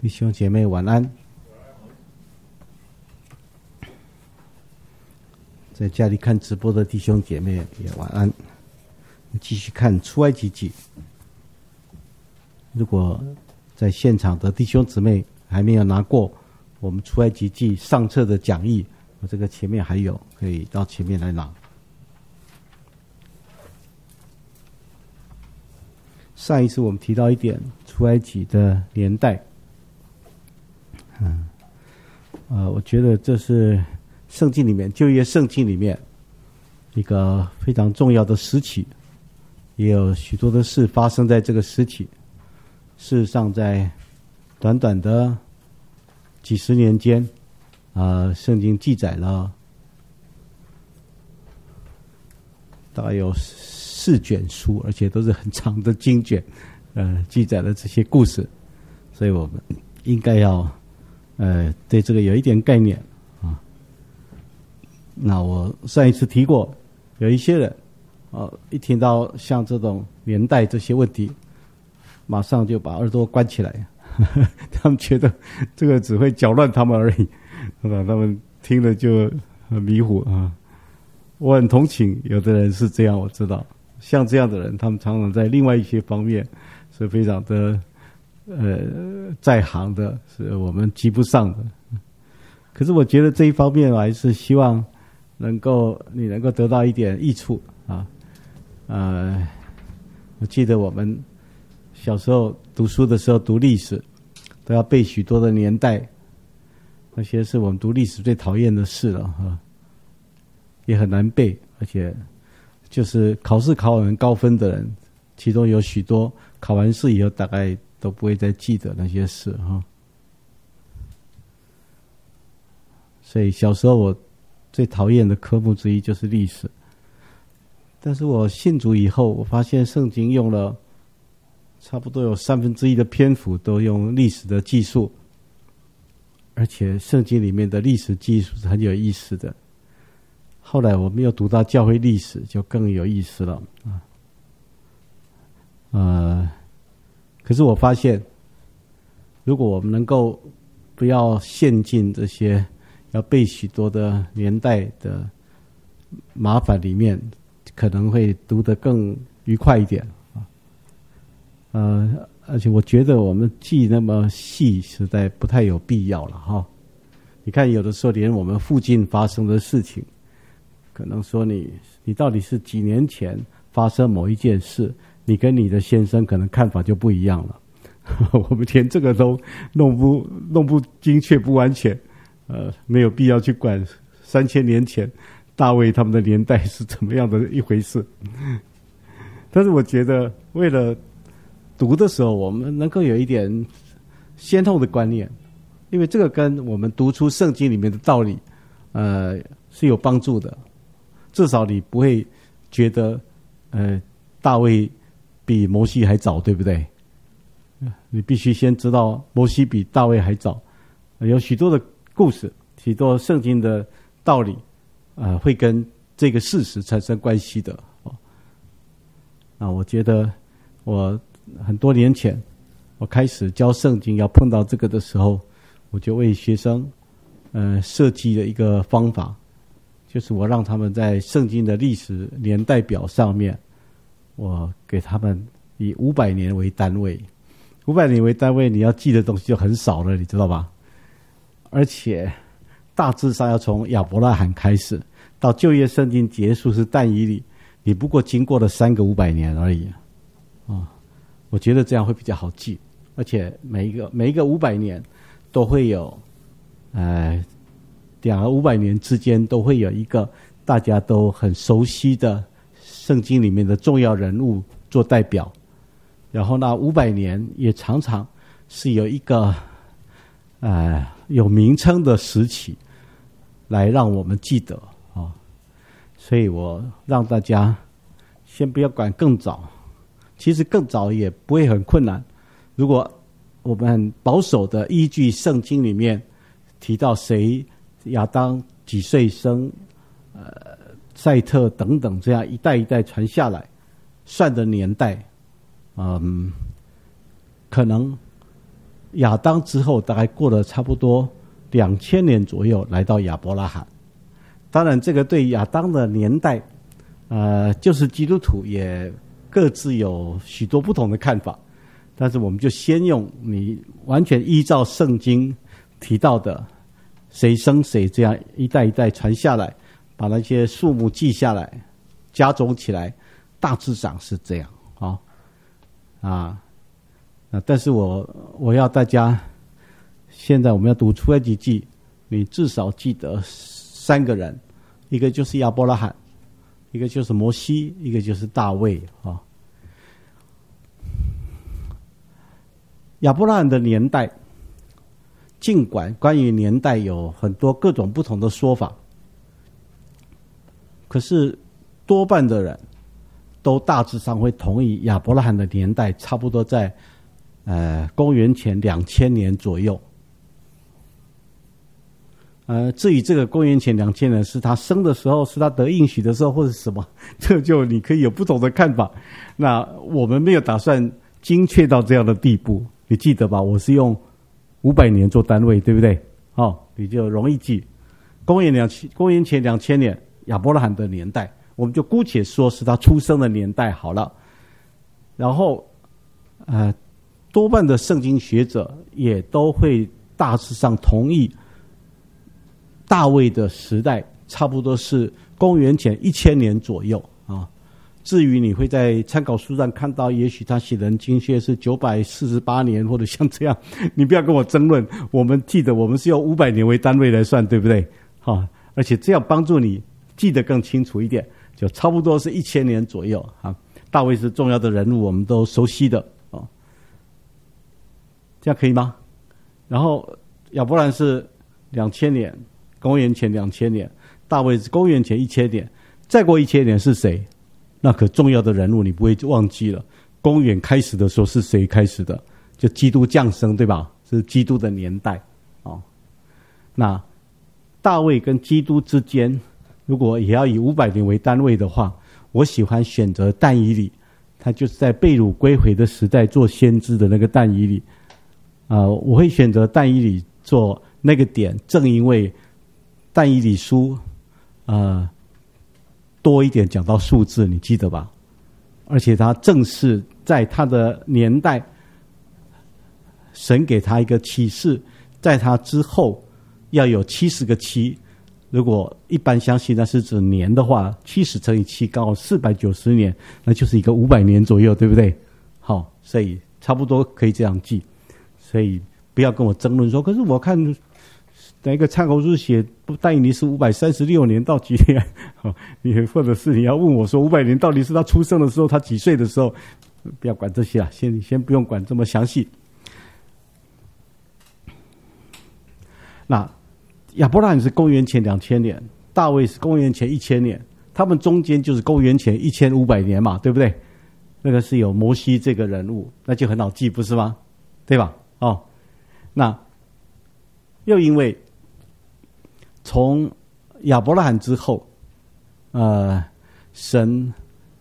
弟兄姐妹晚安，在家里看直播的弟兄姐妹也晚安。继续看出埃及记。如果在现场的弟兄姊妹还没有拿过我们出埃及记上册的讲义，我这个前面还有，可以到前面来拿。上一次我们提到一点出埃及的年代，我觉得这是圣经里面旧约圣经里面一个非常重要的时期，也有许多的事发生在这个时期。事实上，在短短的几十年间，圣经记载了大概有4卷书，而且都是很长的经卷，记载了这些故事，所以我们应该要对这个有一点概念啊。那我上一次提过，有一些人一听到像这种年代这些问题，马上就把耳朵关起来，他们觉得这个只会搅乱他们而已，他们听了就很迷糊啊。我很同情有的人是这样，我知道像这样的人，他们常常在另外一些方面是非常的在行的，是我们及不上的。可是我觉得这一方面我还是希望你能够得到一点益处啊。我记得我们小时候读书的时候读历史，都要背许多的年代，那些是我们读历史最讨厌的事了啊，也很难背，而且就是考试考很高分的人，其中有许多考完试以后大概都不会再记得那些事哈。所以小时候我最讨厌的科目之一就是历史。但是我信主以后，我发现圣经用了差不多有1/3的篇幅都用历史的技术，而且圣经里面的历史技术是很有意思的。后来我们又读到教会历史，就更有意思了可是我发现，如果我们能够不要陷进这些要背许多的年代的麻烦里面，可能会读得更愉快一点而且我觉得我们记那么细实在不太有必要了哈。你看有的时候连我们附近发生的事情，可能说你到底是几年前发生某一件事，你跟你的先生可能看法就不一样了我们连这个都弄不精确不完全，没有必要去管3000年前大卫他们的年代是怎么样的一回事。但是我觉得为了读的时候我们能够有一点先后的观念，因为这个跟我们读出圣经里面的道理是有帮助的。至少你不会觉得大卫比摩西还早，对不对？你必须先知道摩西比大卫还早，有许多的故事，许多圣经的道理会跟这个事实产生关系的我觉得我很多年前我开始教圣经，要碰到这个的时候，我就为学生设计了一个方法，就是我让他们在圣经的历史年代表上面，我给他们以500年为单位，500年为单位，你要记的东西就很少了，你知道吧？而且大致上要从亚伯拉罕开始，到旧约圣经结束是但以理，你不过经过了3个500年而已我觉得这样会比较好记，而且每一个500年都会有2个500年之间都会有一个大家都很熟悉的圣经里面的重要人物做代表，然后那500年也常常是有一个有名称的时期来让我们记得所以我让大家先不要管更早，其实更早也不会很困难。如果我们很保守的依据圣经里面提到谁亚当几岁生赛特等等，这样一代一代传下来算的年代可能亚当之后，大概过了差不多2000年左右，来到亚伯拉罕。当然，这个对亚当的年代，就是基督徒也各自有许多不同的看法。但是我们就先用你完全依照圣经提到的谁生谁，这样一代一代传下来，把那些数目记下来，加总起来，大致上是这样但是我要大家，现在我们要读出埃及记，你至少记得3个人，一个就是亚伯拉罕，一个就是摩西，一个就是大卫亚伯拉罕的年代，尽管关于年代有很多各种不同的说法，可是多半的人都大致上会同意亚伯拉罕的年代差不多在公元前2000年左右。至于这个公元前2000年是他生的时候，是他得应许的时候，或者什么，这就你可以有不同的看法。那我们没有打算精确到这样的地步，你记得吧？我是用500年做单位，对不对？你就容易记。公元前2000年，亚伯拉罕的年代，我们就姑且说是他出生的年代好了。然后，多半的圣经学者也都会大致上同意，大卫的时代差不多是公元前1000年左右至于你会在参考书上看到，也许他写人经学是948年或者像这样，你不要跟我争论。我们记得我们是用500年为单位来算，对不对？而且这样帮助你记得更清楚一点，就差不多是1000年左右大卫是重要的人物，我们都熟悉的这样可以吗？然后亚伯兰是2000年，公元前2000年，大卫是公元前1000年，再过1000年是谁？那可重要的人物你不会忘记了。公元开始的时候是谁开始的？就基督降生，对吧？是基督的年代那大卫跟基督之间，如果也要以500年为单位的话，我喜欢选择但以理，他就是在被掳归回的时代做先知的那个但以理我会选择但以理做那个点，正因为但以理书多一点讲到数字，你记得吧？而且他正是在他的年代，神给他一个启示，在他之后要有70个7。如果一般相信那是指年的话，70乘以7刚好490年，那就是一个500年左右，对不对？所以差不多可以这样记。所以不要跟我争论说，可是我看哪一个参考书写但以理是536年到几年你或者是你要问我说500年到底是他出生的时候，他几岁的时候，不要管这些先不用管这么详细。那亚伯拉罕是公元前2000年，大卫是公元前1000年，他们中间就是公元前1500年嘛，对不对？那个是有摩西这个人物，那就很好记，不是吗？对吧？那又因为从亚伯拉罕之后，神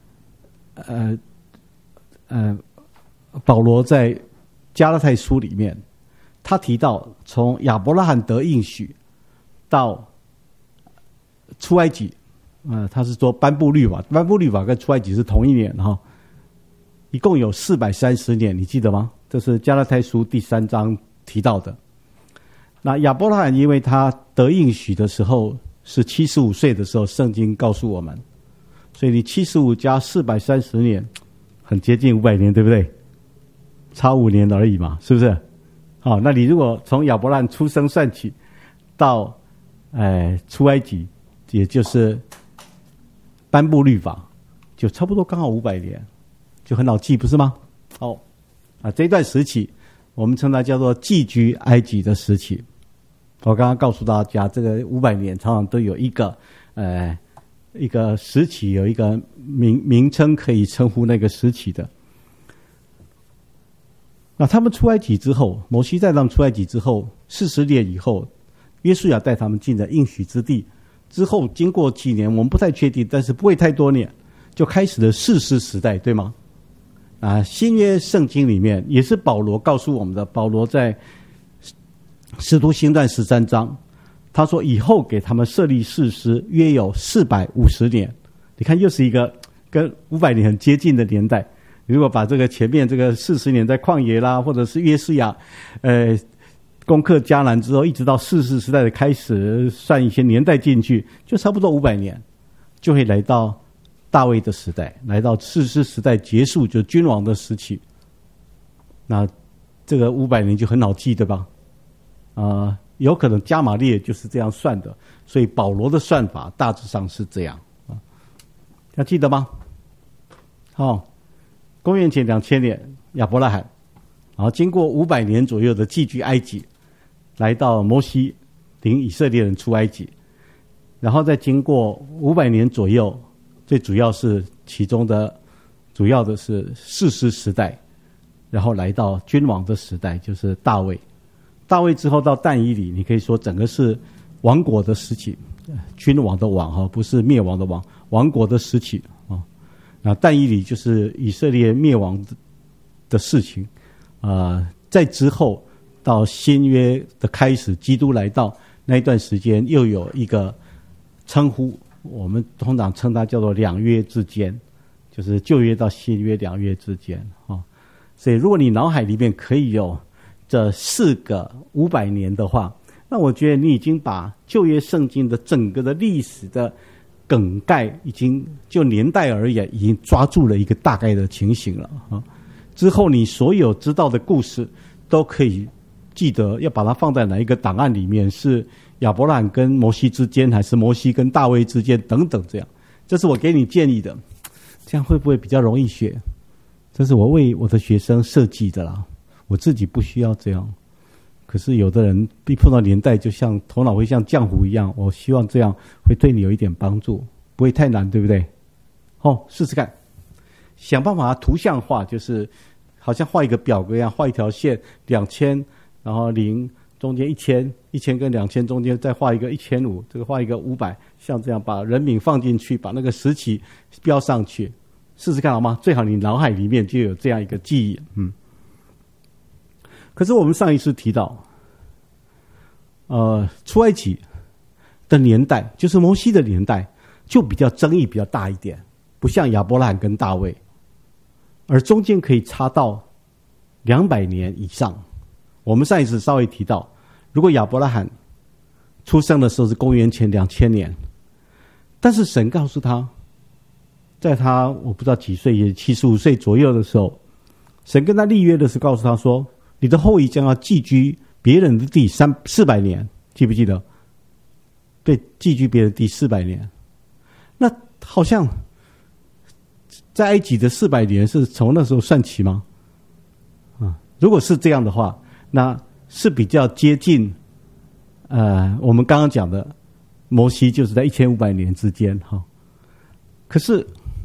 保罗在加拉太书里面，他提到从亚伯拉罕得应许到出埃及，他是说颁布律法跟出埃及是同一年一共有430年，你记得吗？这是加拉太书第3章提到的。那亚伯拉罕因为他得应许的时候是75岁的时候，圣经告诉我们，所以你75加430年，很接近500年，对不对？差5年而已嘛，是不是？那你如果从亚伯拉罕出生算起，到出埃及，也就是颁布律法，就差不多刚好500年，就很好记，不是吗？这一段时期我们称它叫做寄居埃及的时期。我刚刚告诉大家，这个500年常常都有一个时期，有一个名称可以称呼那个时期的。那他们出埃及之后，摩西带他们出埃及之后，40年以后，约书亚带他们进了应许之地。之后经过几年，我们不太确定，但是不会太多年，就开始了士师时代，对吗？ 新约圣经里面也是保罗告诉我们的。保罗在使徒行传13章，他说以后给他们设立士师，约有450年。你看，又是一个跟500年很接近的年代。如果把这个前面这个40年在旷野啦，或者是约书亚攻克迦南之后，一直到士师时代的开始，算一些年代进去，就差不多500年，就会来到大卫的时代，来到士师时代结束，就君王的时期。那这个500年就很好记，对吧？有可能加玛列就是这样算的，所以保罗的算法大致上是这样啊，要记得吗？公元前2000年，亚伯拉罕，然后经过500年左右的寄居埃及，来到摩西领以色列人出埃及，然后再经过500年左右，最主要是其中的主要的是士师时代，然后来到君王的时代，就是大卫。大卫之后到但以理，你可以说整个是王国的时期，君王的王不是灭亡的王，王国的时期啊。那但以理就是以色列灭亡的事情在之后到新约的开始，基督来到那一段时间，又有一个称呼，我们通常称它叫做两约之间，就是旧约到新约两约之间所以如果你脑海里面可以有这4个500年的话，那我觉得你已经把旧约圣经的整个的历史的梗概，已经就年代而言，已经抓住了一个大概的情形了之后你所有知道的故事都可以记得，要把它放在哪一个档案里面，是亚伯拉罕跟摩西之间，还是摩西跟大卫之间等等，这样。这是我给你建议的，这样会不会比较容易学？这是我为我的学生设计的啦，我自己不需要这样。可是有的人一碰到年代，就像头脑会像浆糊一样，我希望这样会对你有一点帮助，不会太难，对不对？试试看，想办法把它图像化，就是好像画一个表格一样，画一条线，2000，然后0中间1000跟2000中间再画一个1500，这个画一个500，像这样把人名放进去，把那个时期标上去，试试看好吗？最好你脑海里面就有这样一个记忆。可是我们上一次提到出埃及的年代，就是摩西的年代，就比较争议比较大一点，不像亚伯拉罕跟大卫，而中间可以差到200年以上。我们上一次稍微提到，如果亚伯拉罕出生的时候是公元前2000年，但是神告诉他，在他我不知道几岁，也75岁左右的时候，神跟他立约的时候告诉他说，你的后裔将要寄居别人的地400年，记不记得？对，寄居别人的地400年。那好像在埃及的400年是从那时候算起吗？如果是这样的话，那是比较接近我们刚刚讲的摩西就是在1500年之间可是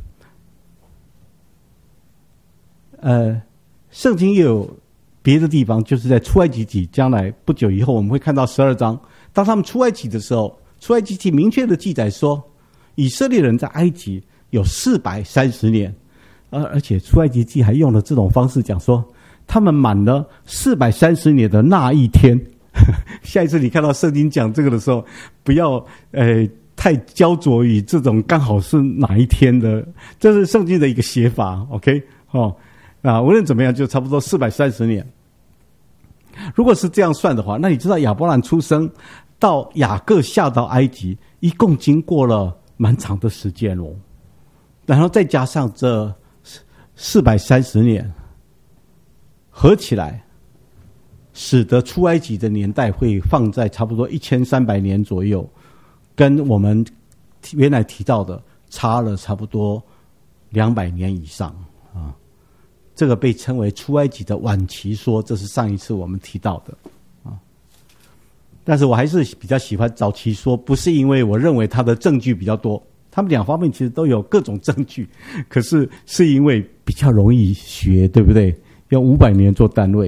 圣经也有别的地方，就是在出埃及记，将来不久以后我们会看到12章，当他们出埃及的时候，出埃及记明确的记载说，以色列人在埃及有430年，而且出埃及记还用了这种方式讲说，他们满了430年的那一天。下一次你看到圣经讲这个的时候，不要太焦灼于这种刚好是哪一天的，这是圣经的一个写法 ，OK 无论怎么样，就差不多430年。如果是这样算的话，那你知道亚伯兰出生到雅各下到埃及，一共经过了蛮长的时间然后再加上这430年，合起来，使得出埃及的年代会放在差不多1300年左右，跟我们原来提到的差了差不多200年以上这个被称为出埃及的晚期说，这是上一次我们提到的但是我还是比较喜欢早期说，不是因为我认为它的证据比较多，他们两方面其实都有各种证据，可是是因为比较容易学，对不对？用500年做单位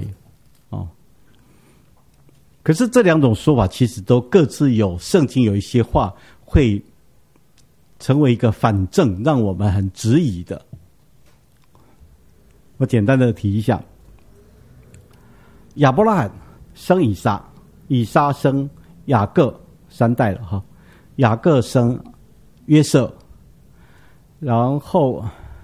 可是这两种说法其实都各自有圣经有一些话会成为一个反证，让我们很质疑的。 我简单的提一下，亚伯拉罕生以撒，以撒生雅各，3代了哈。雅各生约瑟，然后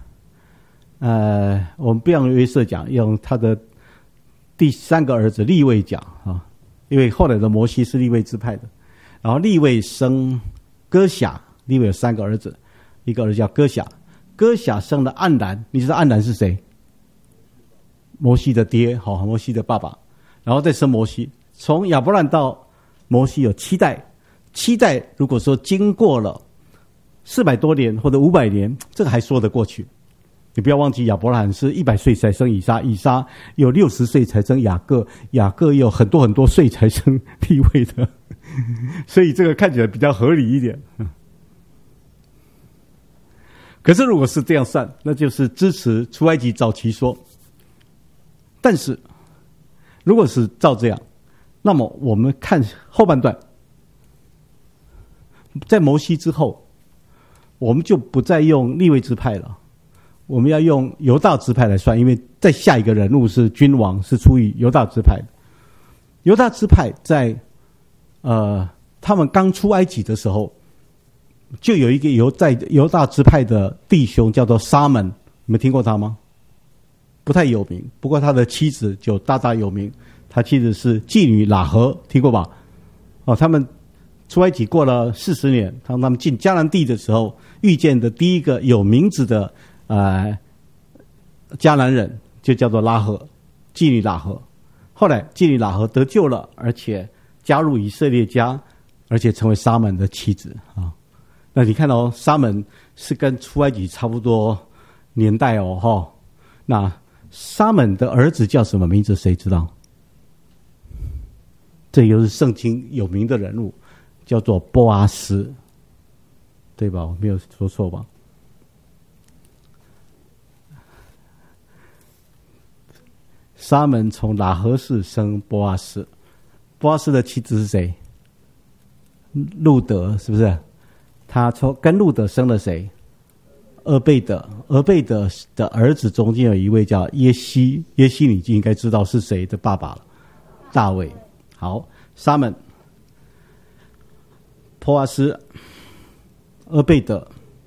我们不用约瑟讲，用他的第3个儿子利未讲啊，因为后来的摩西是利未支派的。然后利未生哥辖，利未有3个儿子，一个儿子叫哥辖，哥辖生了暗兰，你知道暗兰是谁？摩西的爹，好，摩西的爸爸，然后再生摩西。从亚伯兰到摩西有7代，7代如果说经过了400多年或者500年，这个还说得过去。你不要忘记亚伯拉罕是100岁才生以撒，以撒有60岁才生雅各，雅各有很多岁才生利未的，所以这个看起来比较合理一点。可是如果是这样算，那就是支持出埃及早期说。但是如果是照这样，那么我们看后半段，在摩西之后，我们就不再用利未支派了，我们要用犹大支派来算，因为再下一个人物是君王，是出于犹大支派的。犹大支派在他们刚出埃及的时候，就有一个犹大支派的弟兄叫做沙门，你们听过他吗？不太有名，不过他的妻子就大大有名，他妻子是妓女喇合，听过吧？他们出埃及过了40年，当他们进迦南地的时候，遇见的第一个有名字的迦南人就叫做拉合，妓女喇合。后来妓女喇合得救了，而且加入以色列家，而且成为沙门的妻子啊。那你看到沙门是跟出埃及差不多年代哦，哈。那沙门的儿子叫什么名字？谁知道？这又是圣经有名的人物，叫做波阿斯，对吧？我没有说错吧？沙门从喇合氏生波阿斯，波阿斯的妻子是谁？路德，是不是？他跟路德生了谁？俄贝德。俄贝德的儿子中间有一位叫耶西，耶西你就应该知道是谁的爸爸了，大卫。好，沙门、波阿斯、俄贝德，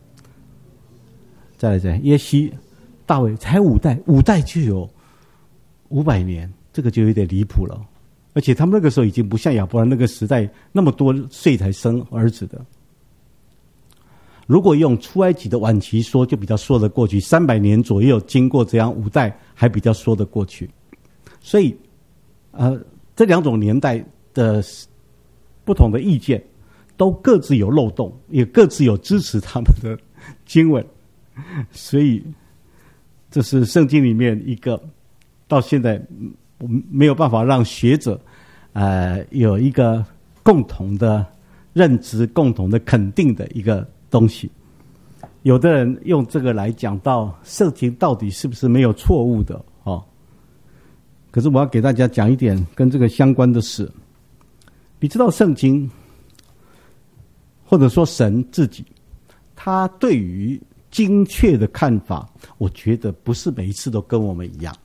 再来耶西、大卫，才5代就有500年，这个就有点离谱了。而且他们那个时候已经不像亚伯兰那个时代那么多岁才生儿子的。如果用出埃及的晚期说，就比较说得过去，300年左右经过这样5代，还比较说得过去。所以，这2种年代的不同的意见，都各自有漏洞，也各自有支持他们的经文。所以，这是圣经里面一个到现在我们没有办法让学者有一个共同的认知、共同的肯定的一个东西。有的人用这个来讲到圣经到底是不是没有错误的可是我要给大家讲一点跟这个相关的事。你知道圣经或者说神自己，他对于精确的看法，我觉得不是每一次都跟我们一样。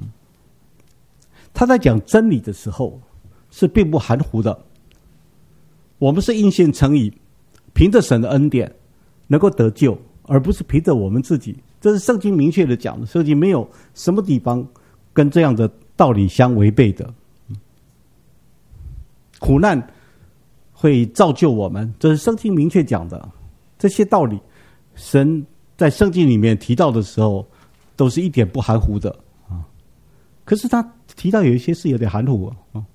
他在讲真理的时候是并不含糊的。我们是因信称义，凭着神的恩典能够得救，而不是凭着我们自己。这是圣经明确的讲的，圣经没有什么地方跟这样的道理相违背的。苦难会造就我们，这是圣经明确讲的。这些道理神在圣经里面提到的时候都是一点不含糊的可是他提到有一些是有点含糊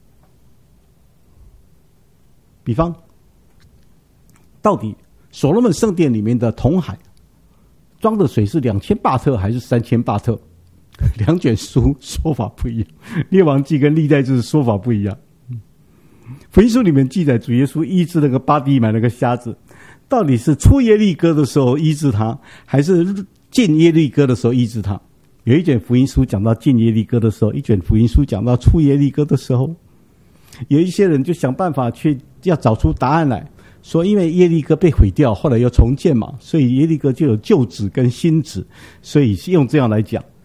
比方到底所罗门圣殿里面的铜海装的水是2000巴特还是3000巴特？2卷书说法不一样，列王记跟历代志说法不一样。福音书里面记载主耶稣医治那个巴底买那个瞎子，到底是出耶利哥的时候医治他，还是进耶利哥的时候医治他？有一卷福音书讲到进耶利哥的时候，一卷福音书讲到出耶利哥的时候。有一些人就想办法去要找出答案来，说因为耶利哥被毁掉，后来又重建嘛，所以耶利哥就有旧址跟新址，所以用这样来讲。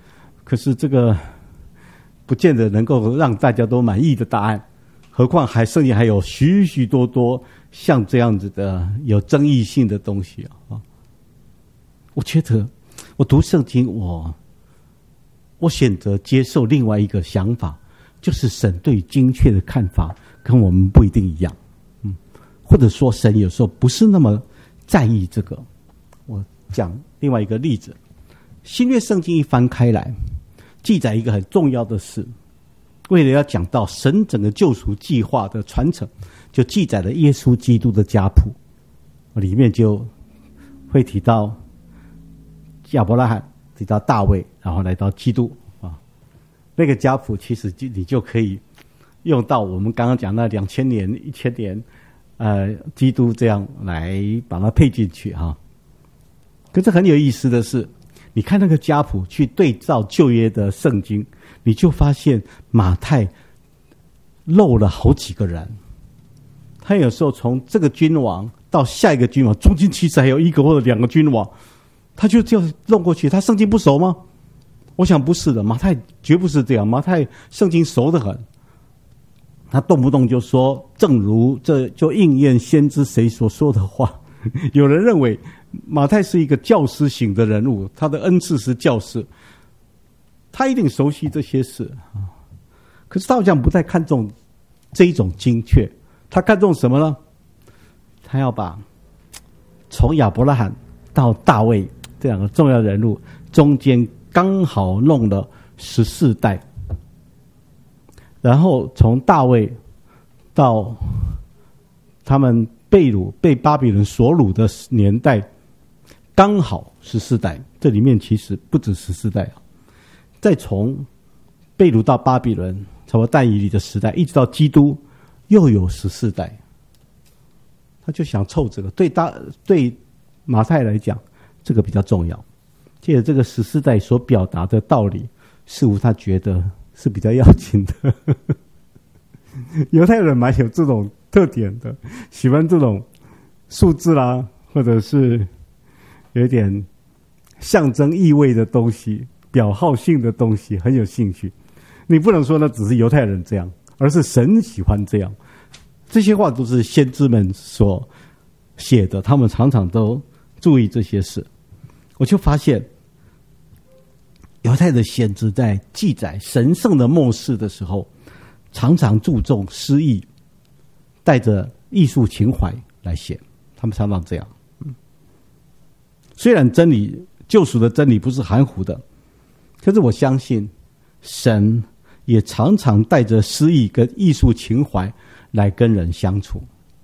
可是这个不见得能够让大家都满意的答案，何况圣经还有许许多多像这样子的有争议性的东西啊！我觉得我读圣经，我选择接受另外一个想法，就是神对精确的看法跟我们不一定一样，或者说神有时候不是那么在意这个。我讲另外一个例子，新约圣经一翻开来，记载一个很重要的事，为了要讲到神整个救赎计划的传承，就记载了耶稣基督的家谱，里面就会提到亚伯拉罕，提到大卫，然后来到基督啊。那个家谱其实你就可以用到我们刚刚讲那2000年、1000年，基督这样来把它配进去哈。可是很有意思的是，你看那个家谱去对照旧约的圣经，你就发现马太漏了好几个人。他有时候从这个君王到下一个君王，中间其实还有一个或者2个君王，他就弄过去。他圣经不熟吗？我想不是的，马太绝不是这样。马太圣经熟得很，他动不动就说，正如这就应验先知谁所说的话。有人认为马太是一个教师型的人物，他的恩赐是教师，他一定熟悉这些事。可是他好像不太看重这一种精确，他看重什么呢？他要把从亚伯拉罕到大卫这2个重要人物中间刚好弄了14代，然后从大卫到他们被巴比伦所掳的年代刚好14代，这里面其实不止14代。再从被掳到巴比伦，差不多但以理的时代，一直到基督又有14代。他就想凑这个，对马太来讲，这个比较重要。借着这个14代所表达的道理，似乎他觉得是比较要紧的。犹太人蛮有这种特点的，喜欢这种数字啦，或者是有一点象征意味的东西，表号性的东西，很有兴趣。你不能说那只是犹太人这样，而是神喜欢这样。这些话都是先知们所写的，他们常常都注意这些事。我就发现犹太的先知在记载神圣的末世的时候，常常注重诗意，带着艺术情怀来写，他们常常这样。虽然真理救赎的真理不是含糊的，可是我相信神也常常带着诗意跟艺术情怀来跟人相处。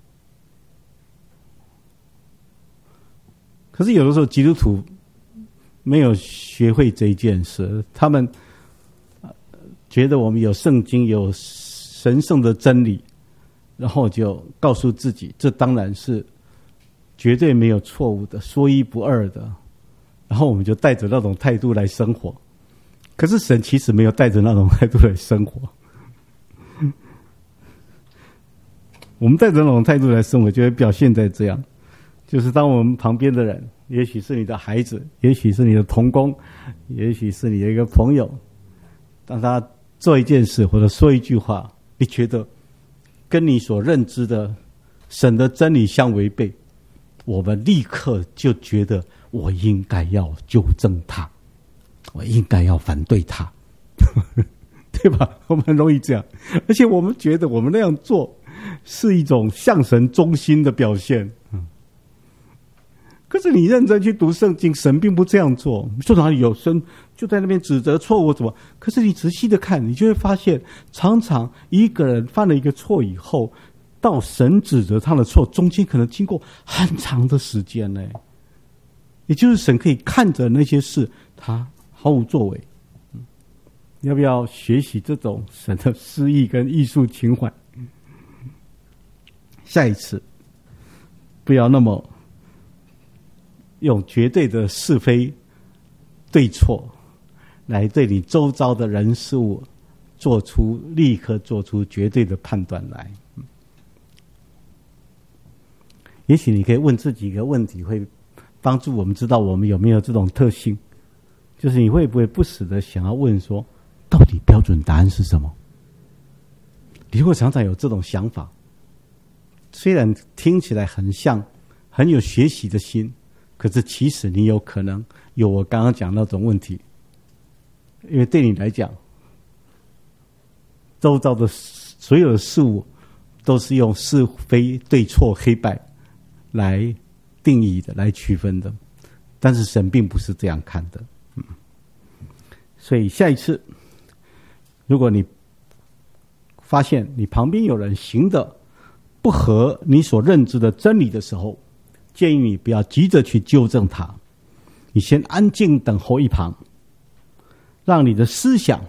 可是有的时候基督徒没有学会这一件事，他们觉得我们有圣经，有神圣的真理，然后就告诉自己这当然是绝对没有错误的，说一不二的，然后我们就带着那种态度来生活。可是神其实没有带着那种态度来生活。我们带着那种态度来生活，就会表现在这样，就是当我们旁边的人，也许是你的孩子，也许是你的同工，也许是你的一个朋友，当他做一件事或者说一句话，你觉得跟你所认知的神的真理相违背，我们立刻就觉得我应该要纠正他，我应该要反对他。对吧？我们很容易这样，而且我们觉得我们那样做是一种向神忠心的表现。可是你认真去读圣经，神并不这样做。说哪里有神就在那边指责错误怎么？可是你仔细的看，你就会发现，常常一个人犯了一个错以后，到神指责他的错，中间可能经过很长的时间呢。也就是神可以看着那些事，他毫无作为。要不要学习这种神的诗意跟艺术情怀？下一次不要那么用绝对的是非对错来对你周遭的人事物立刻做出绝对的判断来。也许你可以问自己一个问题，会帮助我们知道我们有没有这种特性， 就是你会不会不时的想要问说，到底标准答案是什么？你如果常常有这种想法，虽然听起来很像很有学习的心，可是其实你有可能有我刚刚讲那种问题，因为对你来讲，周遭的所有的事物都是用是非对错黑白来定义的，来区分的，但是神并不是这样看的。所以下一次如果你发现你旁边有人行的不合你所认知的真理的时候，建议你不要急着去纠正他，你先安静等候一旁，让你的思想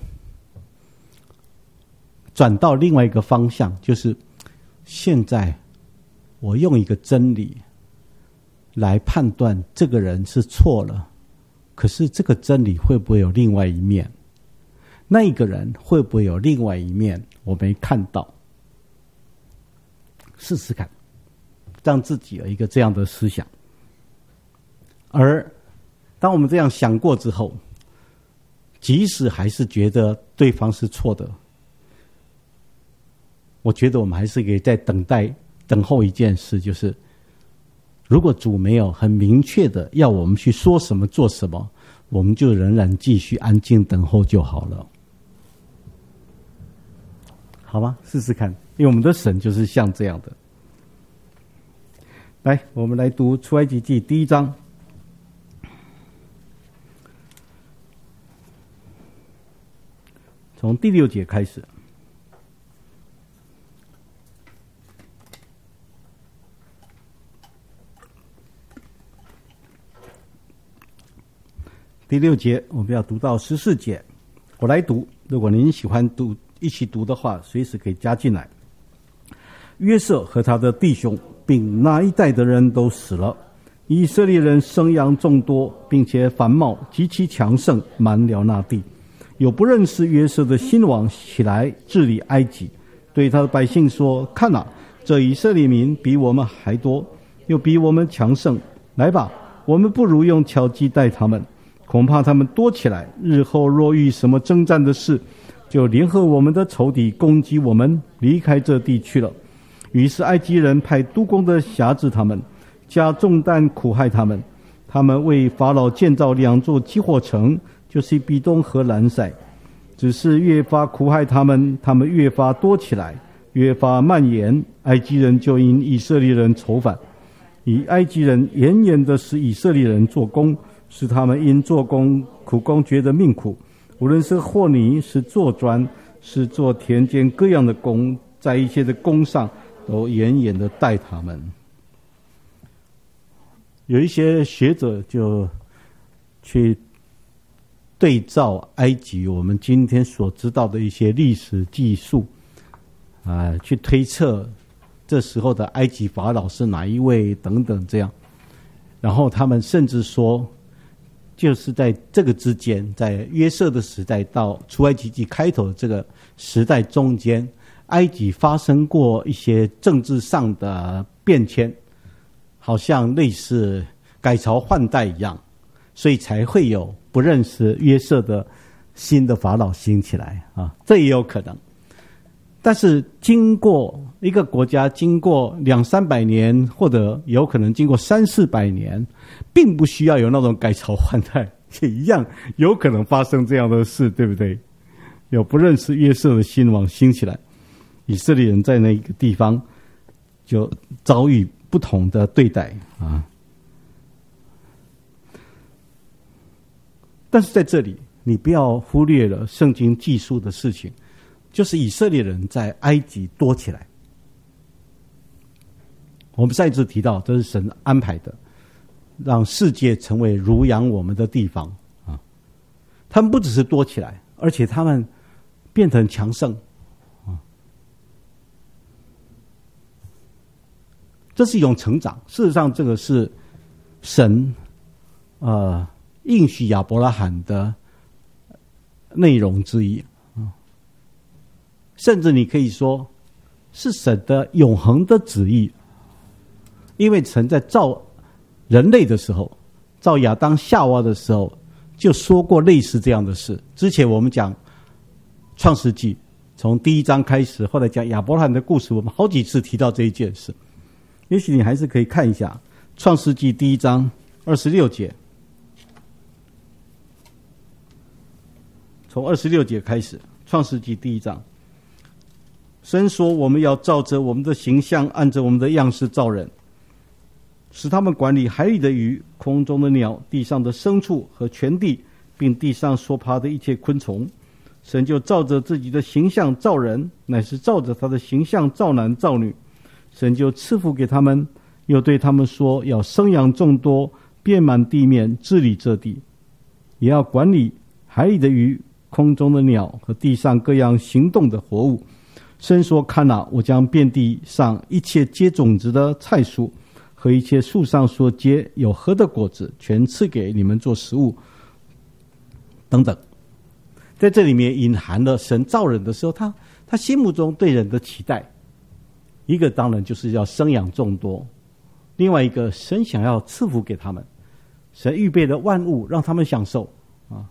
转到另外一个方向，就是现在我用一个真理来判断这个人是错了，可是这个真理会不会有另外一面？那一个人会不会有另外一面我没看到？试试看，让自己有一个这样的思想。而当我们这样想过之后，即使还是觉得对方是错的，我觉得我们还是可以再等候一件事，就是如果主没有很明确的要我们去说什么做什么，我们就仍然继续安静等候就好了，好吗？试试看，因为我们的神就是像这样的。来，我们来读出埃及记第1章，从第6节开始。第6节我们要读到14节，我来读，如果您喜欢读一起读的话，随时可以加进来。约瑟和他的弟兄并那一代的人都死了，以色列人生养众多，并且繁茂极其强盛，满了那地。有不认识约瑟的新王起来治理埃及，对他的百姓说，看啊，这以色列民比我们还多，又比我们强盛，来吧，我们不如用巧计待他们，恐怕他们多起来，日后若遇什么征战的事，就联合我们的仇敌攻击我们，离开这地去了。于是埃及人派督工的辖制他们，加重担苦害他们。他们为法老建造2座积火城，就是比东和兰塞。只是越发苦害他们，他们越发多起来，越发蔓延。埃及人就因以色列人愁烦，以埃及人严严的使以色列人做工，使他们因做工苦工觉得命苦。无论是和泥，是做砖，是做田间各样的工，在一切的工上都严严的待他们。有一些学者就去对照埃及我们今天所知道的一些历史技术去推测这时候的埃及法老是哪一位等等这样，然后他们甚至说，就是在这个之间，在约瑟的时代到出埃及记开头的这个时代中间，埃及发生过一些政治上的变迁，好像类似改朝换代一样，所以才会有不认识约瑟的新的法老兴起来啊，这也有可能。但是经过一个国家经过200-300年，或者有可能经过300-400年，并不需要有那种改朝换代，也一样有可能发生这样的事，对不对？有不认识约瑟的新王兴起来，以色列人在那个地方就遭遇不同的对待啊。但是在这里你不要忽略了圣经记述的事情，就是以色列人在埃及多起来。我们上一次提到，这是神安排的，让世界成为乳养我们的地方啊。他们不只是多起来，而且他们变得很强盛啊。这是一种成长。事实上，这个是神应许亚伯拉罕的内容之一啊。甚至你可以说是神的永恒的旨意，因为神在造人类的时候，造亚当夏娃的时候， 就说过类似这样的事。之前我们讲创世纪，从第1章开始，后来讲亚伯拉罕的故事，我们好几次提到这一件事。也许你还是可以看一下创世纪第1章26节，从26节开始，创世纪第1章，神说我们要照着我们的形象，按着我们的样式造人，使他们管理海里的鱼、空中的鸟、地上的牲畜和全地，并地上所爬的一切昆虫。神就照着自己的形象造人，乃是照着他的形象造男造女。神就赐福给他们，又对他们说，要生养众多，遍满地面，治理这地，也要管理海里的鱼、空中的鸟和地上各样行动的活物。神说，看哪，我将遍地上一切结种子的菜蔬和一切树上所结有核的果子，全赐给你们做食物，等等。在这里面隐含了神造人的时候，他心目中对人的期待，一个当然就是要生养众多，另外一个神想要赐福给他们，神预备了万物让他们享受啊，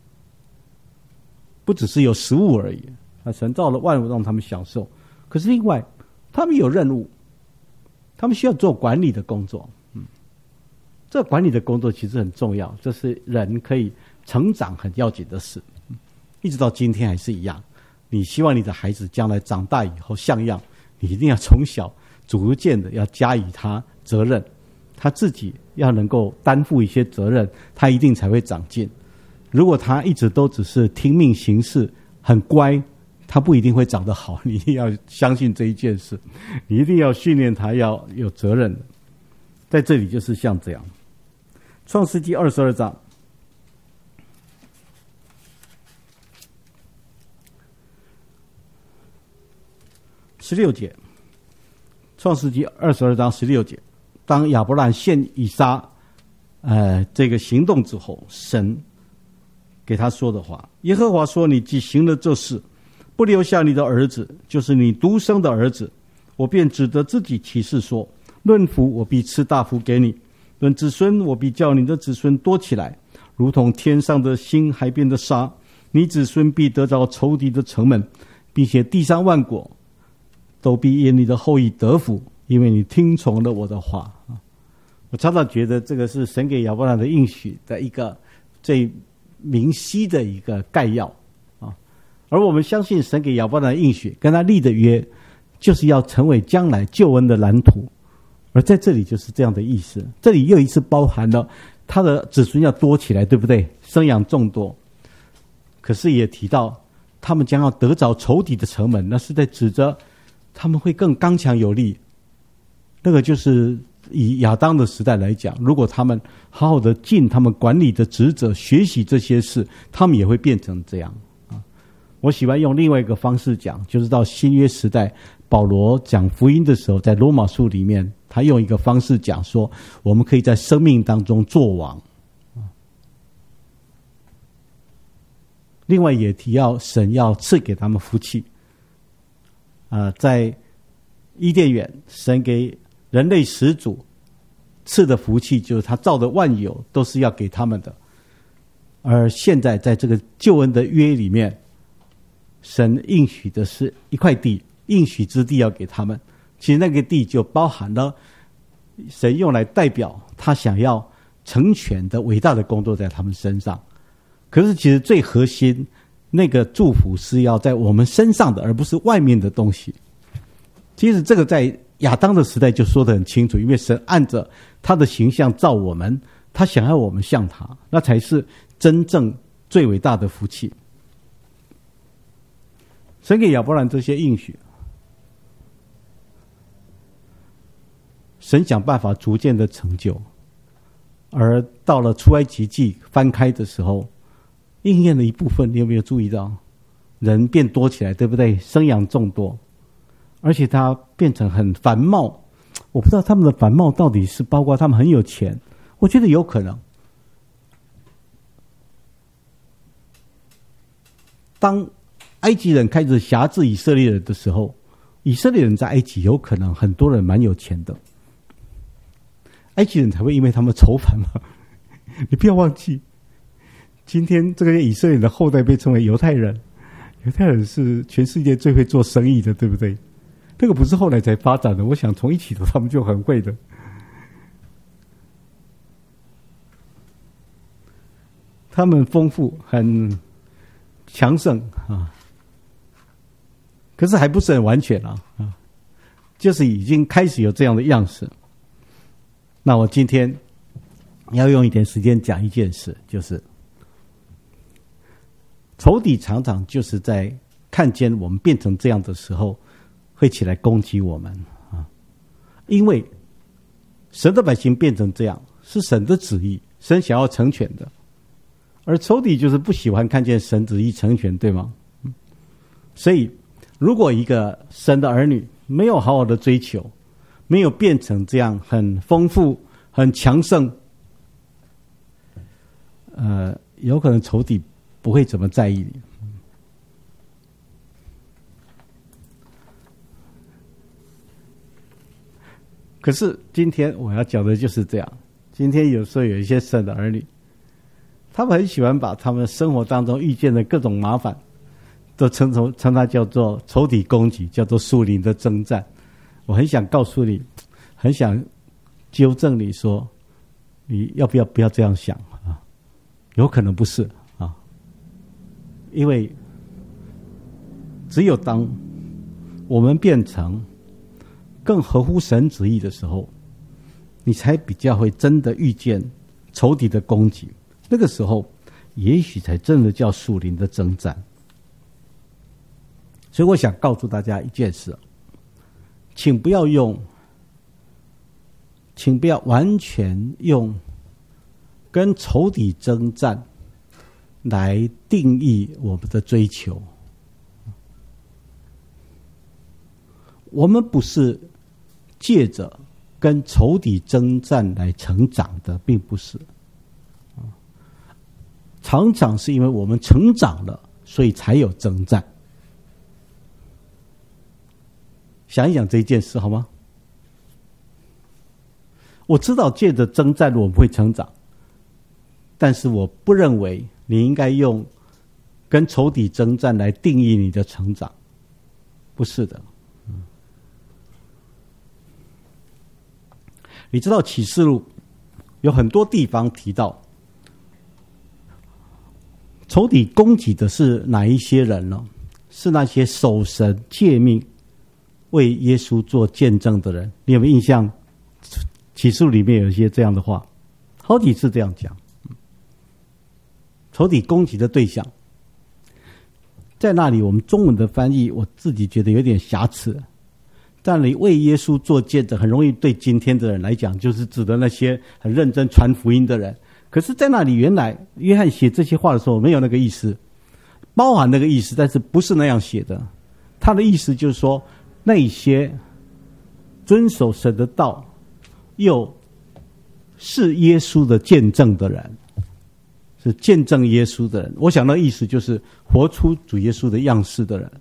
不只是有食物而已，神造了万物让他们享受。可是另外他们有任务，他们需要做管理的工作。这管理的工作其实很重要，这是人可以成长很要紧的事。一直到今天还是一样，你希望你的孩子将来长大以后像样，你一定要从小逐渐的要加以他责任，他自己要能够担负一些责任，他一定才会长进。如果他一直都只是听命行事，很乖，他不一定会长得好。你一定要相信这一件事，你一定要训练他要有责任。在这里就是像这样，创世纪22章16节，创世纪22章16节，当亚伯兰献以撒这个行动之后，神给他说的话，耶和华说，你既行了这事，不留下你的儿子，就是你独生的儿子，我便指着自己起誓说，论福我必赐大福给你，论子孙我必叫你的子孙多起来，如同天上的星，海边的沙，你子孙必得着仇敌的城门，并且地上万国都必因你的后裔得福，因为你听从了我的话。我常常觉得这个是神给亚伯拉罕的应许的一个最明晰的一个概要啊。而我们相信神给亚伯拉罕的应许，跟他立的约，就是要成为将来救恩的蓝图。而在这里就是这样的意思，这里又一次包含了他的子孙要多起来，对不对？生养众多。可是也提到他们将要得着仇敌的城门，那是在指着他们会更刚强有力。那个就是以亚当的时代来讲，如果他们好好的尽他们管理的职责，学习这些事，他们也会变成这样啊。我喜欢用另外一个方式讲，就是到新约时代，保罗讲福音的时候，在罗马书里面，他用一个方式讲说，我们可以在生命当中作王。另外也提到神要赐给他们福气。在伊甸园，神给人类始祖赐的福气，就是他造的万有都是要给他们的。而现在在这个救恩的约里面，神应许的是一块地，应许之地要给他们。其实那个地就包含了神用来代表他想要成全的伟大的工作在他们身上。可是其实最核心那个祝福是要在我们身上的，而不是外面的东西。其实这个在亚当的时代就说得很清楚，因为神按着他的形象造我们，他想要我们像他，那才是真正最伟大的福气。神给亚伯兰这些应许，神想办法逐渐的成就，而到了出埃及记翻开的时候，应验了一部分。你有没有注意到人变多起来，对不对？生养众多，而且他变成很繁茂。我不知道他们的繁茂到底是包括他们很有钱，我觉得有可能。当埃及人开始辖制以色列人的时候，以色列人在埃及有可能很多人蛮有钱的，埃及人才会因为他们愁烦嘛。你不要忘记， 今天这个以色列的后代被称为犹太人，犹太人是全世界最会做生意的，对不对？这个不是后来才发展的，我想从一起头他们就很会的。他们丰富很强盛啊，可是还不是很完全啊，就是已经开始有这样的样式。那我今天要用一点时间讲一件事，就是仇敌常常就是在看见我们变成这样的时候，会起来攻击我们啊。因为神的百姓变成这样，是神的旨意，神想要成全的，而仇敌就是不喜欢看见神旨意成全，对吗？所以，如果一个神的儿女没有好好的追求，没有变成这样很丰富、很强盛，有可能仇敌不会怎么在意你。可是今天我要讲的就是这样。今天有时候有一些神的儿女，他们很喜欢把他们生活当中遇见的各种麻烦，都称它叫做仇敌攻击，叫做属灵的征战。我很想告诉你，很想纠正你说，你要不要这样想啊？有可能不是啊，因为只有当我们变成更合乎神旨意的时候，你才比较会真的遇见仇敌的攻击。那个时候，也许才真的叫属灵的征战。所以我想告诉大家一件事，请不要完全用跟仇敌征战来定义我们的追求。我们不是借着跟仇敌征战来成长的，并不是。成长是因为我们成长了，所以才有征战。想一想这一件事好吗？我知道借着征战我们会成长，但是我不认为你应该用跟仇敌征战来定义你的成长，不是的。你知道启示录有很多地方提到仇敌攻击的是哪一些人呢？是那些守神诫命为耶稣做见证的人。你有没有印象？启示录里面有一些这样的话，好几次这样讲。仇敌攻击的对象在那里，我们中文的翻译我自己觉得有点瑕疵。但你为耶稣做见证，很容易对今天的人来讲，就是指的那些很认真传福音的人。可是在那里，原来约翰写这些话的时候没有那个意思，包含那个意思，但是不是那样写的。他的意思就是说，那些遵守神的道又是耶稣的见证的人，是见证耶稣的人。我想那意思就是活出主耶稣的样式的人。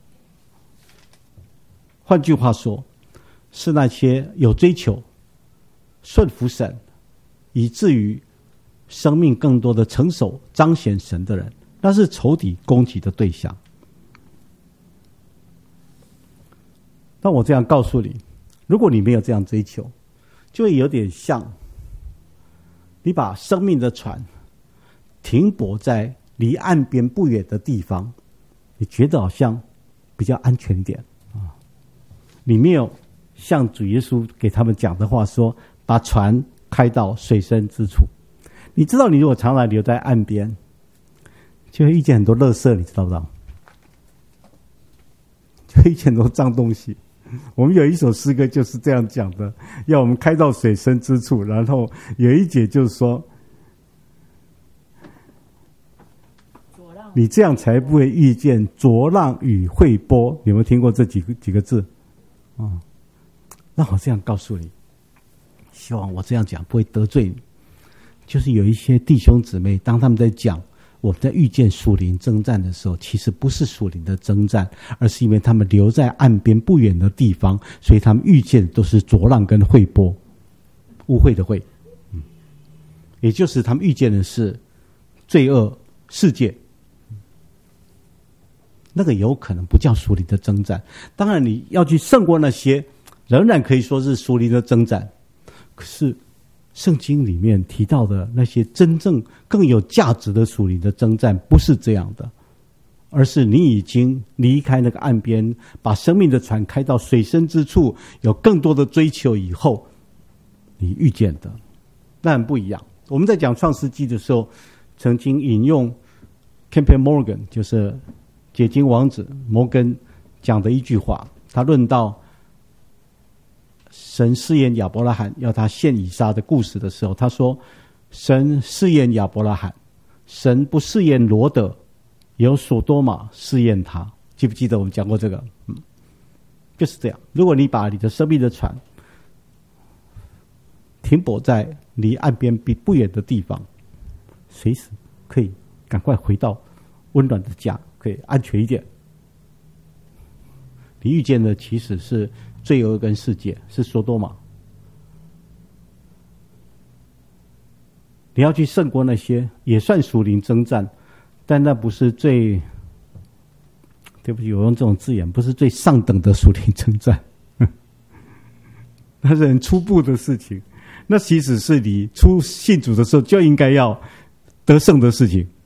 换句话说，是那些有追求、顺服神，以至于生命更多的成熟、彰显神的人，那是仇敌攻击的对象。但我这样告诉你，如果你没有这样追求，就会有点像你把生命的船停泊在离岸边不远的地方，你觉得好像比较安全一点啊。你没有像主耶稣给他们讲的话说，把船开到水深之处。你知道，你如果常常留在岸边，就会遇见很多垃圾，你知道不知道？就会遇见很多脏东西。我们有一首诗歌就是这样讲的，要我们开到水深之处，然后有一节就是说，你这样才不会遇见浊浪与汇波。有没有听过这几个字？那我这样告诉你，希望我这样讲不会得罪你。就是有一些弟兄姊妹，当他们在讲我们在遇见属灵征战的时候，其实不是属灵的征战，而是因为他们留在岸边不远的地方，所以他们遇见都是浊浪跟汇波，污秽的秽，也就是他们遇见的是罪恶世界，那个有可能不叫属灵的征战。当然你要去胜过那些，仍然可以说是属灵的征战。可是圣经里面提到的那些真正更有价值的属灵的征战，不是这样的，而是你已经离开那个岸边，把生命的船开到水深之处，有更多的追求以后，你遇见的那很不一样。我们在讲创世纪的时候，曾经引用 Campbell Morgan， 就是解经王子摩根讲的一句话，他论到神试验亚伯拉罕要他献以撒的故事的时候，他说神试验亚伯拉罕，神不试验罗得，有所多玛试验他。记不记得我们讲过这个？就是这样。如果你把你的生命的船停泊在离岸边不远的地方，随时可以赶快回到温暖的家，可以安全一点。你遇见的其实是罪恶跟世界，是所多玛。你要去胜过那些，也算属灵征战，但那不是最，对不起，我用这种字眼，不是最上等的属灵征战，那是很初步的事情。那其实是你初信主的时候就应该要得胜的事情。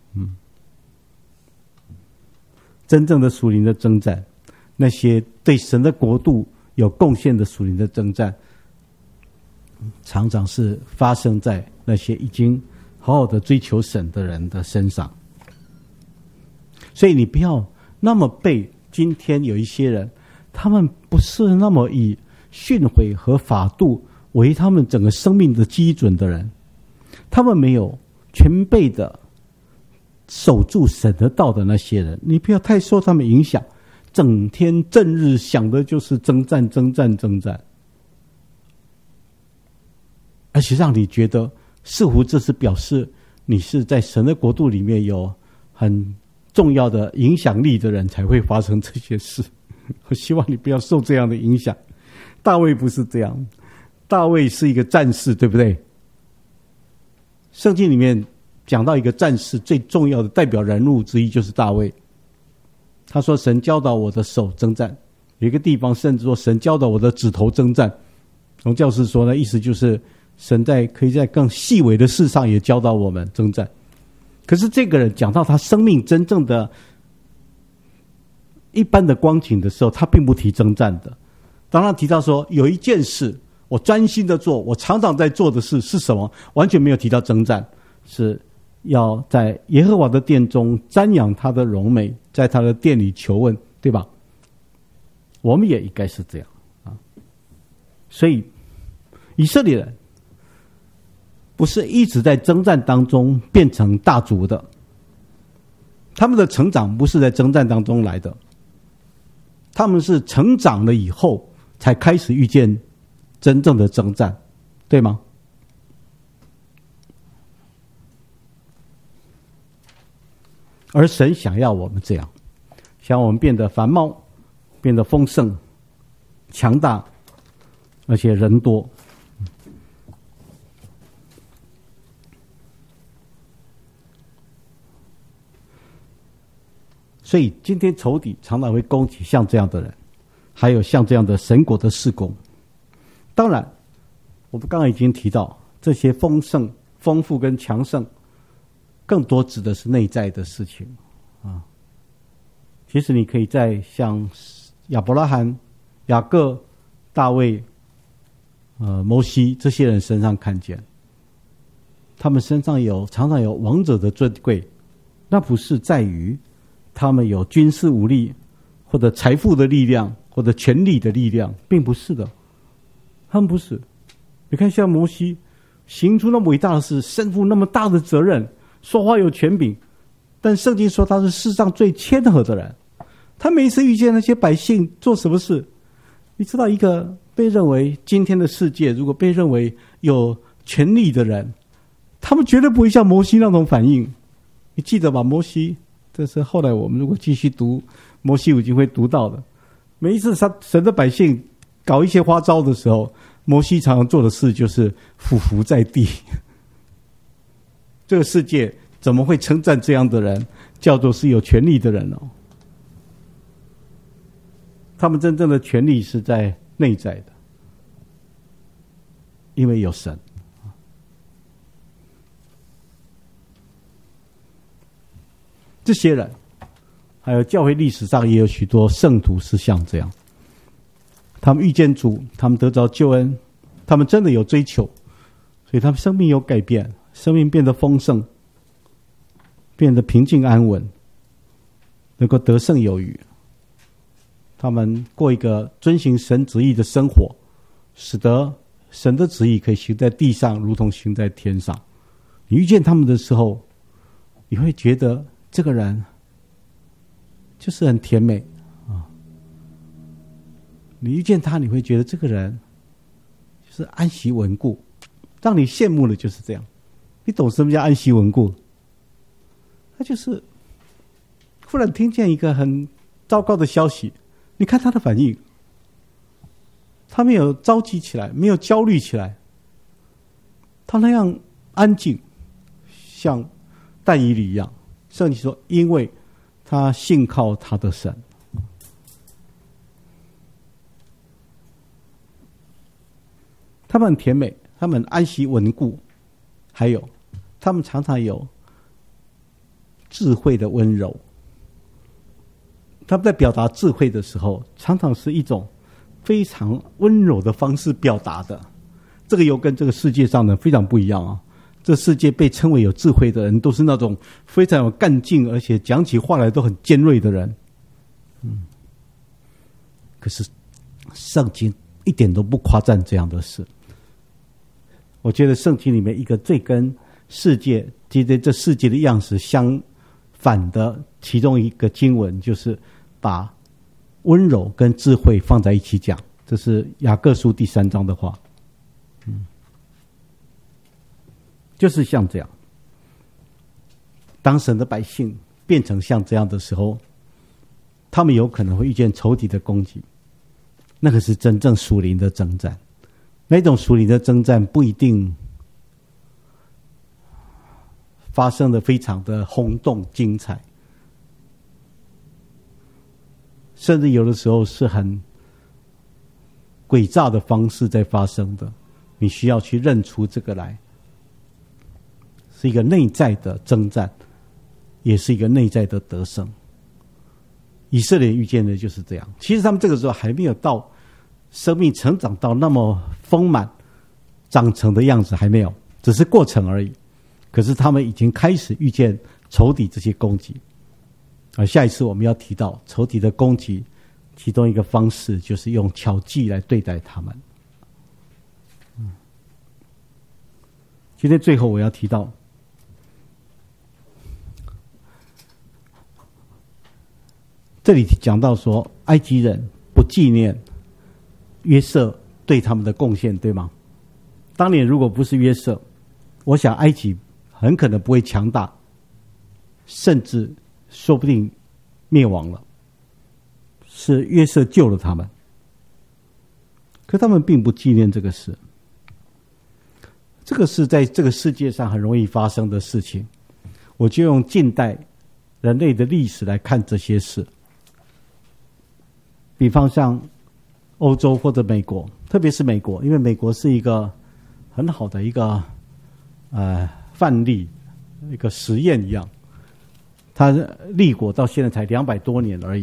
真正的属灵的征战，那些对神的国度有贡献的属灵的征战，常常是发生在那些已经好好的追求神的人的身上。所以你不要那么被今天有一些人，他们不是那么以训诲和法度为他们整个生命的基准的人，他们没有全备的守住神的道的那些人，你不要太受他们影响，整天正日想的就是征战征战征战，而且让你觉得似乎这是表示你是在神的国度里面有很重要的影响力的人才会发生这些事。我希望你不要受这样的影响。大卫不是这样，大卫是一个战士，对不对？圣经里面讲到一个战士最重要的代表人物之一就是大卫。他说神教导我的手征战，有一个地方甚至说神教导我的指头征战。从教士说呢，意思就是神可以在更细微的事上也教导我们征战。可是这个人讲到他生命真正的一般的光景的时候，他并不提征战的。当他提到说有一件事我专心的做，我常常在做的事是什么，完全没有提到征战，是要在耶和华的殿中瞻仰他的荣美，在他的殿里求问，对吧？我们也应该是这样啊。所以以色列人不是一直在征战当中变成大族的，他们的成长不是在征战当中来的，他们是成长了以后才开始遇见真正的征战，对吗？而神想要我们这样，想要我们变得繁茂，变得丰盛、强大，而且人多。所以今天仇敌常常会攻击像这样的人，还有像这样的神国的事工。当然我们刚刚已经提到，这些丰盛、丰富跟强盛更多指的是内在的事情啊。其实你可以在像亚伯拉罕、雅各、大卫、摩西这些人身上看见，他们身上常常有王者的尊贵，那不是在于他们有军事武力或者财富的力量或者权力的力量，并不是的，他们不是。你看像摩西行出那么伟大的事，身负那么大的责任，说话有权柄，但圣经说他是世上最谦和的人。他每一次遇见那些百姓做什么事，你知道一个被认为今天的世界如果被认为有权力的人，他们绝对不会像摩西那种反应。你记得吧？摩西，这是后来我们如果继续读摩西五经会读到的。每一次神的百姓搞一些花招的时候，摩西常常做的事就是俯伏在地。这个世界怎么会称赞这样的人叫做是有权力的人哦？他们真正的权力是在内在的，因为有神。这些人，还有教会历史上也有许多圣徒是像这样，他们遇见主，他们得着救恩，他们真的有追求，所以他们生命有改变，生命变得丰盛，变得平静安稳，能够得胜有余。他们过一个遵行神旨意的生活，使得神的旨意可以行在地上，如同行在天上。你遇见他们的时候，你会觉得这个人就是很甜美啊！你遇见他，你会觉得这个人就是安息稳固，让你羡慕的就是这样。你懂什么叫安息稳固？他就是忽然听见一个很糟糕的消息，你看他的反应，他没有着急起来，没有焦虑起来，他那样安静，像但以理一样。圣经说，因为他信靠他的神。他们很甜美，他们安息稳固，还有他们常常有智慧的温柔。他们在表达智慧的时候，常常是一种非常温柔的方式表达的。这个又跟这个世界上的非常不一样啊！这世界被称为有智慧的人，都是那种非常有干劲，而且讲起话来都很尖锐的人。可是圣经一点都不夸赞这样的事。我觉得圣经里面一个最跟世界及这世界的样式相反的其中一个经文，就是把温柔跟智慧放在一起讲。这是雅各书第3章的话。就是像这样，当神的百姓变成像这样的时候，他们有可能会遇见仇敌的攻击，那个是真正属灵的征战。那种属灵的征战不一定发生的非常的轰动精彩，甚至有的时候是很诡诈的方式在发生的，你需要去认出这个来。是一个内在的征战，也是一个内在的得胜。以色列遇见的就是这样。其实他们这个时候还没有到生命成长到那么丰满长成的样子，还没有，只是过程而已。可是他们已经开始遇见仇敌这些攻击。而下一次我们要提到仇敌的攻击，其中一个方式就是用巧计来对待他们。今天最后我要提到，这里讲到说，埃及人不纪念约瑟对他们的贡献，对吗？当年如果不是约瑟，我想埃及很可能不会强大，甚至说不定灭亡了。是约瑟救了他们，可他们并不纪念这个事。这个是在这个世界上很容易发生的事情。我就用近代人类的历史来看这些事。比方像欧洲或者美国，特别是美国，因为美国是一个很好的一个范例，一个实验一样。它立国到现在才200多年而已。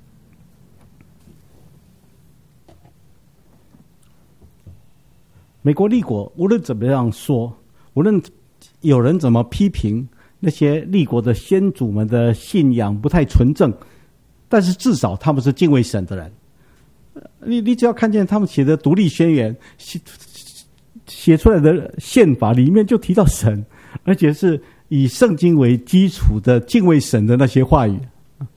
美国立国，无论怎么样说，无论有人怎么批评那些立国的先祖们的信仰不太纯正，但是至少他们是敬畏神的人。你只要看见他们写的独立宣言，写出来的宪法里面就提到神，而且是以圣经为基础的敬畏神的那些话语。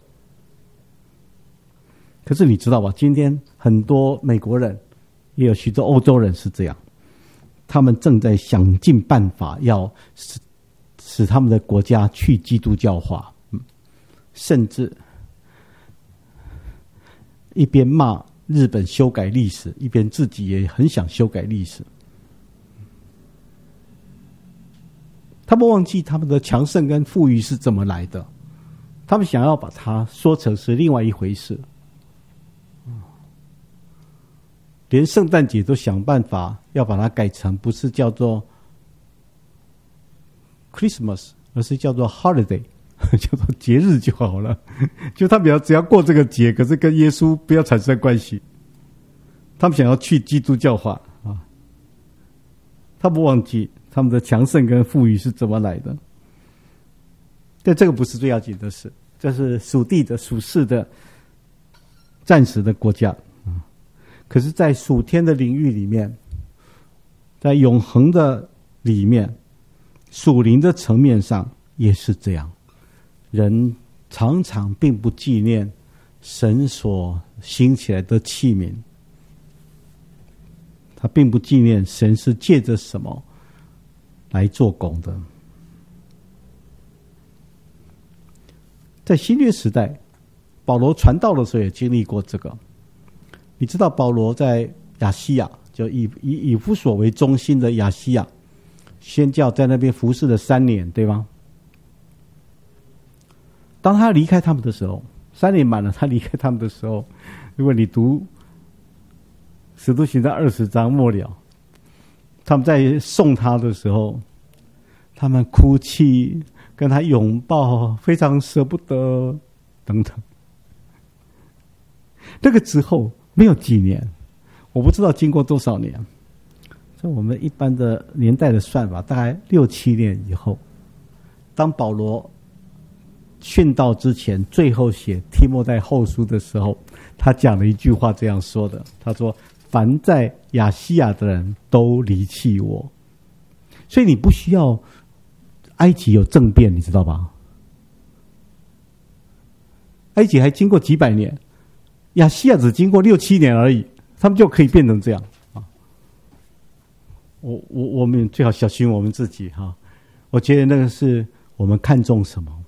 可是你知道吧，今天很多美国人也有许多欧洲人是这样，他们正在想尽办法要使他们的国家去基督教化，甚至一边骂日本修改历史，一边自己也很想修改历史。 他们忘记他们的强盛跟富裕是怎么来的，他们想要把它说成是另外一回事。连圣诞节都想办法要把它改成不是叫做 Christmas， 而是叫做 holiday， 叫做节日就好了。就他们只要过这个节，可是跟耶稣不要产生关系。他们想要去基督教化啊，他不忘记他们的强盛跟富裕是怎么来的。但这个不是最要紧的事，这是属地的、属世的、暂时的国家。可是在属天的领域里面，在永恒的里面，属灵的层面上也是这样。人常常并不纪念神所兴起来的器皿，他并不纪念神是借着什么来做工的。在新约时代，保罗传道的时候也经历过这个。你知道保罗在亚西亚，就以弗所为中心的亚西亚宣教，在那边服侍了3年，对吗？当他离开他们的时候，3年满了，他离开他们的时候，如果你读使徒行传20章末了，他们在送他的时候，他们哭泣，跟他拥抱，非常舍不得等等。那个之后没有几年，我不知道经过多少年，在我们一般的年代的算法，大概6、7年以后，当保罗殉道之前，最后写提摩太后书的时候，他讲了一句话，这样说的，他说：凡在亚西亚的人都离弃我。所以你不需要埃及有政变，你知道吧？埃及还经过几百年，亚西亚只经过6、7年而已，他们就可以变成这样啊！我们最好小心我们自己哈。我觉得那个是我们看重什么。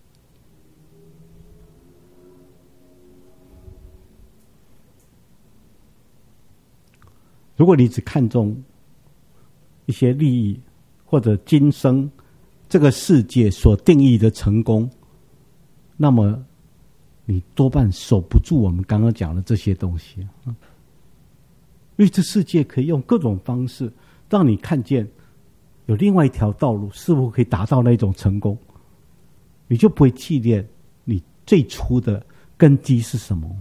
如果你只看重一些利益或者今生这个世界所定义的成功，那么你多半守不住我们刚刚讲的这些东西。因为这世界可以用各种方式让你看见有另外一条道路，是否可以达到那种成功，你就不会纪念你最初的根基是什么。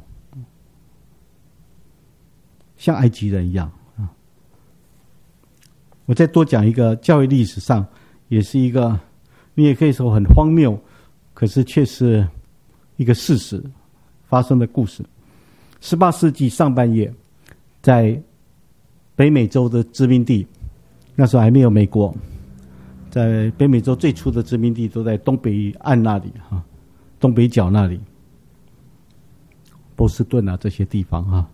像埃及人一样。我再多讲一个教育历史上也是一个，你也可以说很荒谬，可是却是一个事实发生的故事。18世纪上半叶，在北美洲的殖民地，那时候还没有美国，在北美洲最初的殖民地都在东北岸那里哈，东北角那里，波士顿啊这些地方哈。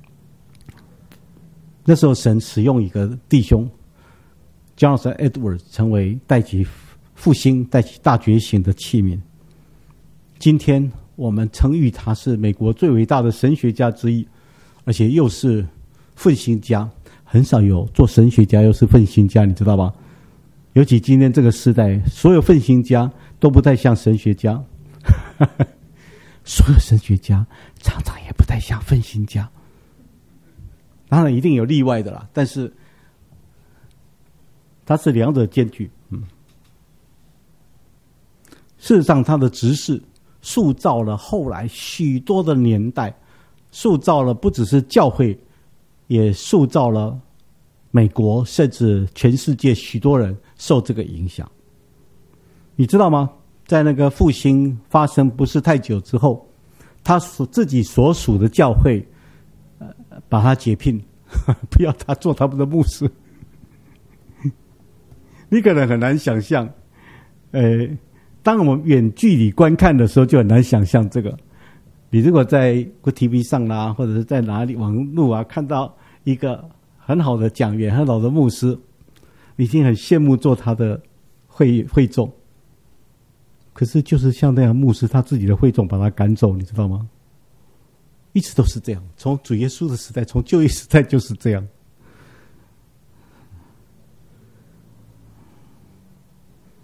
那时候神使用一个弟兄Jonathan Edwards 成为带起复兴、带起大觉醒的器皿。今天我们称誉他是美国最伟大的神学家之一，而且又是奋兴家。很少有做神学家又是奋兴家，你知道吧？尤其今天这个时代，所有奋兴家都不太像神学家，所有神学家常常也不太像奋兴家。当然一定有例外的啦，但是他是两者兼具。事实上他的执事塑造了后来许多的年代，塑造了不只是教会，也塑造了美国甚至全世界许多人受这个影响。你知道吗？在那个复兴发生不是太久之后，他自己所属的教会把他解聘，不要他做他们的牧师。你可能很难想象，当我们远距离观看的时候，就很难想象这个。你如果在 TV 上啦，或者是在哪里网络啊，看到一个很好的讲员、很好的牧师，你已经很羡慕做他的会众。可是就是像那样牧师，他自己的会众把他赶走，你知道吗？一直都是这样，从主耶稣的时代，从旧约时代就是这样。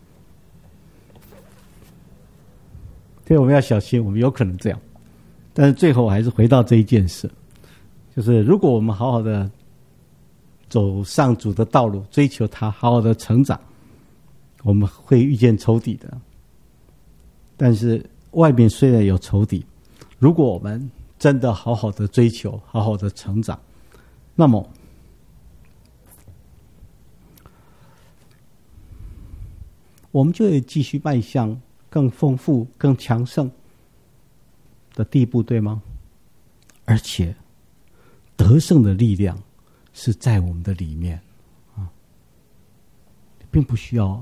所以我们要小心，我们有可能这样。但是最后还是回到这一件事，就是如果我们好好的走上主的道路，追求他，好好的成长，我们会遇见仇敌的。但是外面虽然有仇敌，如果我们真的好好的追求，好好的成长，那么我们就会继续迈向更丰富、更强盛的地步，对吗？而且得胜的力量是在我们的里面啊，并不需要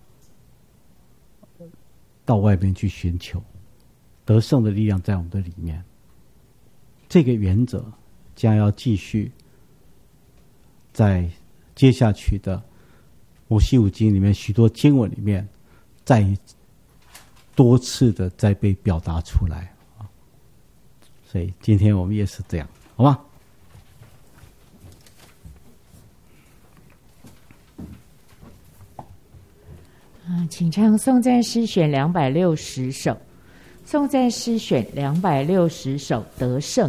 到外面去寻求，得胜的力量在我们的里面。这个原则将要继续在接下去的摩西五经里面许多经文里面再多次的再被表达出来啊。所以今天我们也是这样，好吗？ 请唱颂赞诗选260首，颂赞诗选260首，得胜。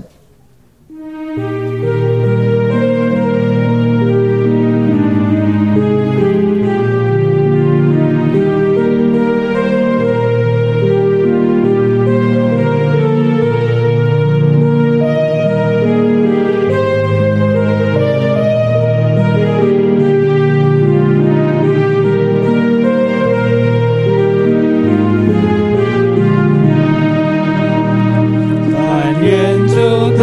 但愿主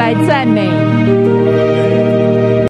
来赞美。